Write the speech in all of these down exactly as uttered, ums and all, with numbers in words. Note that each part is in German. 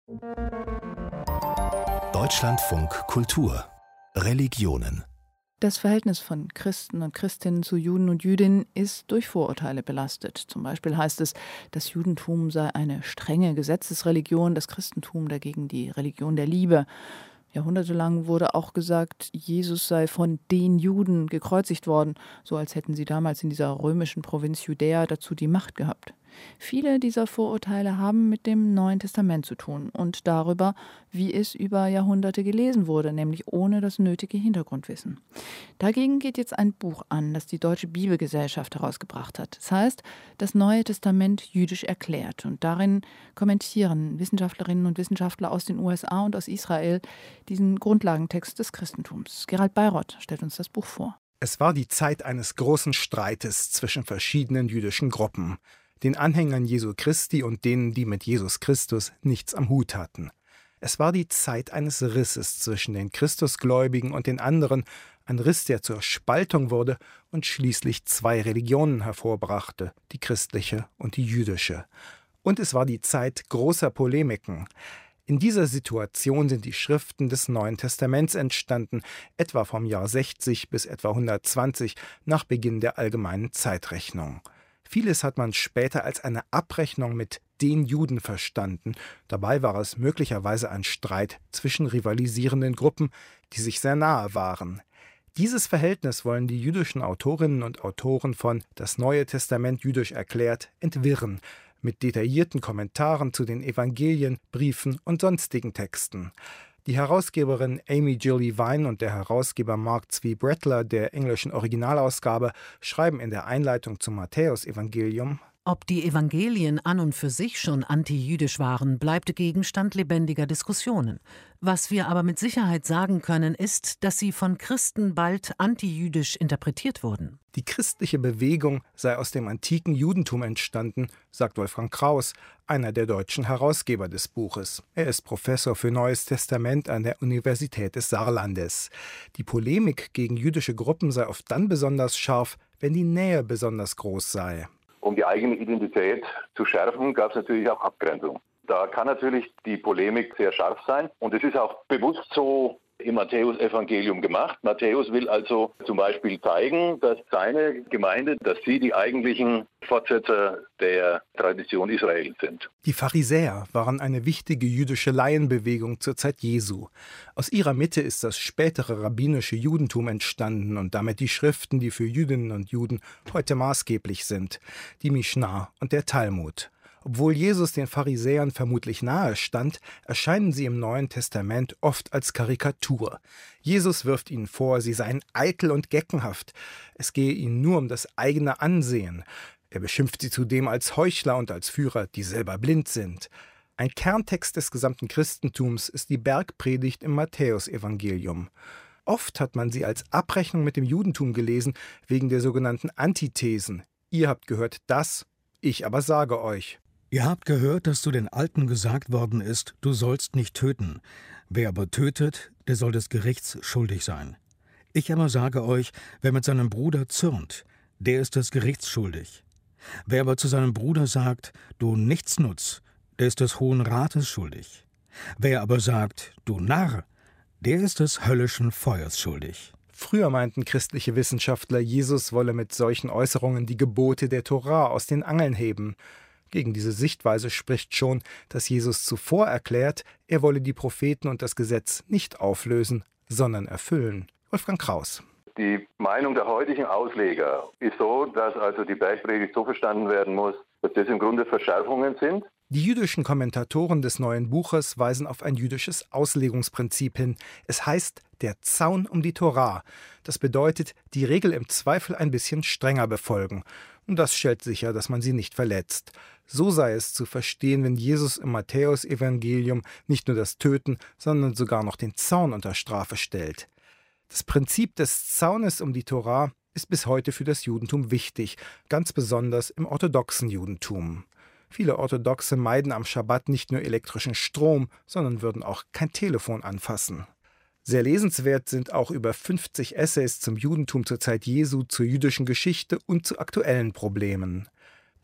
Deutschlandfunk Kultur Religionen. Das Verhältnis von Christen und Christinnen zu Juden und Jüdinnen ist durch Vorurteile belastet. Zum Beispiel heißt es, das Judentum sei eine strenge Gesetzesreligion, das Christentum dagegen die Religion der Liebe. Jahrhundertelang wurde auch gesagt, Jesus sei von den Juden gekreuzigt worden, so als hätten sie damals in dieser römischen Provinz Judäa dazu die Macht gehabt. Viele dieser Vorurteile haben mit dem Neuen Testament zu tun und darüber, wie es über Jahrhunderte gelesen wurde, nämlich ohne das nötige Hintergrundwissen. Dagegen geht jetzt ein Buch an, das die Deutsche Bibelgesellschaft herausgebracht hat. Das heißt, das Neue Testament jüdisch erklärt. Und darin kommentieren Wissenschaftlerinnen und Wissenschaftler aus den U S A und aus Israel diesen Grundlagentext des Christentums. Gerald Bayrott stellt uns das Buch vor. Es war die Zeit eines großen Streites zwischen verschiedenen jüdischen Gruppen, den Anhängern Jesu Christi und denen, die mit Jesus Christus nichts am Hut hatten. Es war die Zeit eines Risses zwischen den Christusgläubigen und den anderen, ein Riss, der zur Spaltung wurde und schließlich zwei Religionen hervorbrachte, die christliche und die jüdische. Und es war die Zeit großer Polemiken. In dieser Situation sind die Schriften des Neuen Testaments entstanden, etwa vom Jahr sechzig bis etwa hundertzwanzig nach Beginn der allgemeinen Zeitrechnung. Vieles hat man später als eine Abrechnung mit den Juden verstanden. Dabei war es möglicherweise ein Streit zwischen rivalisierenden Gruppen, die sich sehr nahe waren. Dieses Verhältnis wollen die jüdischen Autorinnen und Autoren von Das Neue Testament jüdisch erklärt entwirren, mit detaillierten Kommentaren zu den Evangelien, Briefen und sonstigen Texten. Die Herausgeberin Amy Jill Levine und der Herausgeber Mark Zvi Brettler der englischen Originalausgabe schreiben in der Einleitung zum Matthäusevangelium: Ob die Evangelien an und für sich schon antijüdisch waren, bleibt Gegenstand lebendiger Diskussionen. Was wir aber mit Sicherheit sagen können, ist, dass sie von Christen bald antijüdisch interpretiert wurden. Die christliche Bewegung sei aus dem antiken Judentum entstanden, sagt Wolfgang Kraus, einer der deutschen Herausgeber des Buches. Er ist Professor für Neues Testament an der Universität des Saarlandes. Die Polemik gegen jüdische Gruppen sei oft dann besonders scharf, wenn die Nähe besonders groß sei. Um die eigene Identität zu schärfen, gab es natürlich auch Abgrenzung. Da kann natürlich die Polemik sehr scharf sein. Und es ist auch bewusst so im Matthäusevangelium gemacht. Matthäus will also zum Beispiel zeigen, dass seine Gemeinde, dass sie die eigentlichen Fortsetzer der Tradition Israels sind. Die Pharisäer waren eine wichtige jüdische Laienbewegung zur Zeit Jesu. Aus ihrer Mitte ist das spätere rabbinische Judentum entstanden und damit die Schriften, die für Jüdinnen und Juden heute maßgeblich sind, die Mischna und der Talmud. Obwohl Jesus den Pharisäern vermutlich nahe stand, erscheinen sie im Neuen Testament oft als Karikatur. Jesus wirft ihnen vor, sie seien eitel und geckenhaft. Es gehe ihnen nur um das eigene Ansehen. Er beschimpft sie zudem als Heuchler und als Führer, die selber blind sind. Ein Kerntext des gesamten Christentums ist die Bergpredigt im Matthäusevangelium. Oft hat man sie als Abrechnung mit dem Judentum gelesen, wegen der sogenannten Antithesen. Ihr habt gehört das, ich aber sage euch. Ihr habt gehört, dass zu den Alten gesagt worden ist, du sollst nicht töten. Wer aber tötet, der soll des Gerichts schuldig sein. Ich aber sage euch, wer mit seinem Bruder zürnt, der ist des Gerichts schuldig. Wer aber zu seinem Bruder sagt, du Nichtsnutz, der ist des Hohen Rates schuldig. Wer aber sagt, du Narr, der ist des höllischen Feuers schuldig. Früher meinten christliche Wissenschaftler, Jesus wolle mit solchen Äußerungen die Gebote der Tora aus den Angeln heben. Gegen diese Sichtweise spricht schon, dass Jesus zuvor erklärt, er wolle die Propheten und das Gesetz nicht auflösen, sondern erfüllen. Wolfgang Kraus. Die Meinung der heutigen Ausleger ist so, dass also die Bergpredigt so verstanden werden muss, dass das im Grunde Verschärfungen sind. Die jüdischen Kommentatoren des neuen Buches weisen auf ein jüdisches Auslegungsprinzip hin. Es heißt der Zaun um die Tora. Das bedeutet, die Regel im Zweifel ein bisschen strenger befolgen. Und das stellt sicher, dass man sie nicht verletzt. So sei es zu verstehen, wenn Jesus im Matthäusevangelium nicht nur das Töten, sondern sogar noch den Zaun unter Strafe stellt. Das Prinzip des Zaunes um die Tora ist bis heute für das Judentum wichtig, ganz besonders im orthodoxen Judentum. Viele Orthodoxe meiden am Schabbat nicht nur elektrischen Strom, sondern würden auch kein Telefon anfassen. Sehr lesenswert sind auch über fünfzig Essays zum Judentum zur Zeit Jesu, zur jüdischen Geschichte und zu aktuellen Problemen.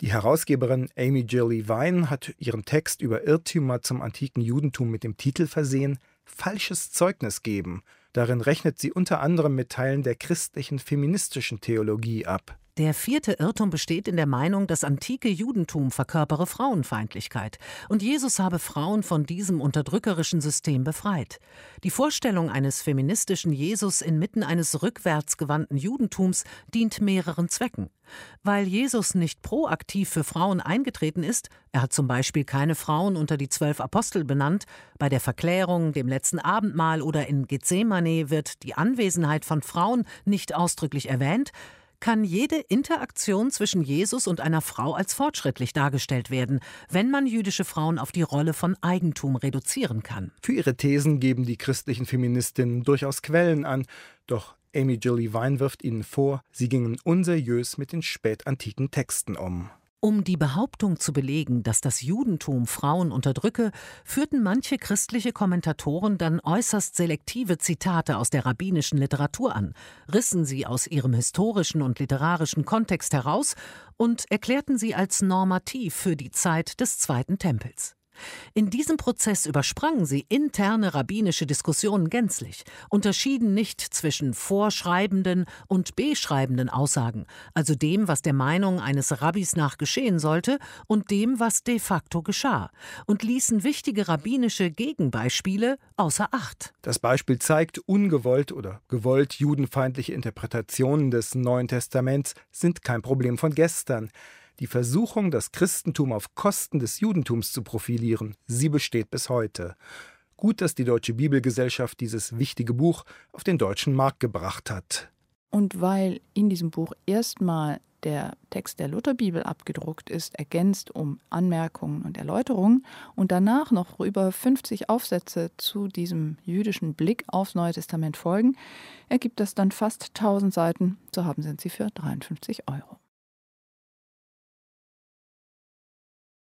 Die Herausgeberin Amy Jill Levine hat ihren Text über Irrtümer zum antiken Judentum mit dem Titel versehen: Falsches Zeugnis geben. Darin rechnet sie unter anderem mit Teilen der christlichen feministischen Theologie ab. Der vierte Irrtum besteht in der Meinung, das antike Judentum verkörpere Frauenfeindlichkeit und Jesus habe Frauen von diesem unterdrückerischen System befreit. Die Vorstellung eines feministischen Jesus inmitten eines rückwärtsgewandten Judentums dient mehreren Zwecken. Weil Jesus nicht proaktiv für Frauen eingetreten ist, er hat zum Beispiel keine Frauen unter die zwölf Apostel benannt, bei der Verklärung, dem letzten Abendmahl oder in Gethsemane wird die Anwesenheit von Frauen nicht ausdrücklich erwähnt, kann jede Interaktion zwischen Jesus und einer Frau als fortschrittlich dargestellt werden, wenn man jüdische Frauen auf die Rolle von Eigentum reduzieren kann. Für ihre Thesen geben die christlichen Feministinnen durchaus Quellen an, doch Amy Jill Levine wirft ihnen vor, sie gingen unseriös mit den spätantiken Texten um. Um die Behauptung zu belegen, dass das Judentum Frauen unterdrücke, führten manche christliche Kommentatoren dann äußerst selektive Zitate aus der rabbinischen Literatur an, rissen sie aus ihrem historischen und literarischen Kontext heraus und erklärten sie als normativ für die Zeit des Zweiten Tempels. In diesem Prozess übersprangen sie interne rabbinische Diskussionen gänzlich, unterschieden nicht zwischen vorschreibenden und beschreibenden Aussagen, also dem, was der Meinung eines Rabbis nach geschehen sollte, und dem, was de facto geschah, und ließen wichtige rabbinische Gegenbeispiele außer Acht. Das Beispiel zeigt, ungewollt oder gewollt judenfeindliche Interpretationen des Neuen Testaments sind kein Problem von gestern. Die Versuchung, das Christentum auf Kosten des Judentums zu profilieren, sie besteht bis heute. Gut, dass die Deutsche Bibelgesellschaft dieses wichtige Buch auf den deutschen Markt gebracht hat. Und weil in diesem Buch erstmal der Text der Lutherbibel abgedruckt ist, ergänzt um Anmerkungen und Erläuterungen und danach noch über fünfzig Aufsätze zu diesem jüdischen Blick aufs Neue Testament folgen, ergibt das dann fast tausend Seiten. So haben Sie sie für dreiundfünfzig Euro.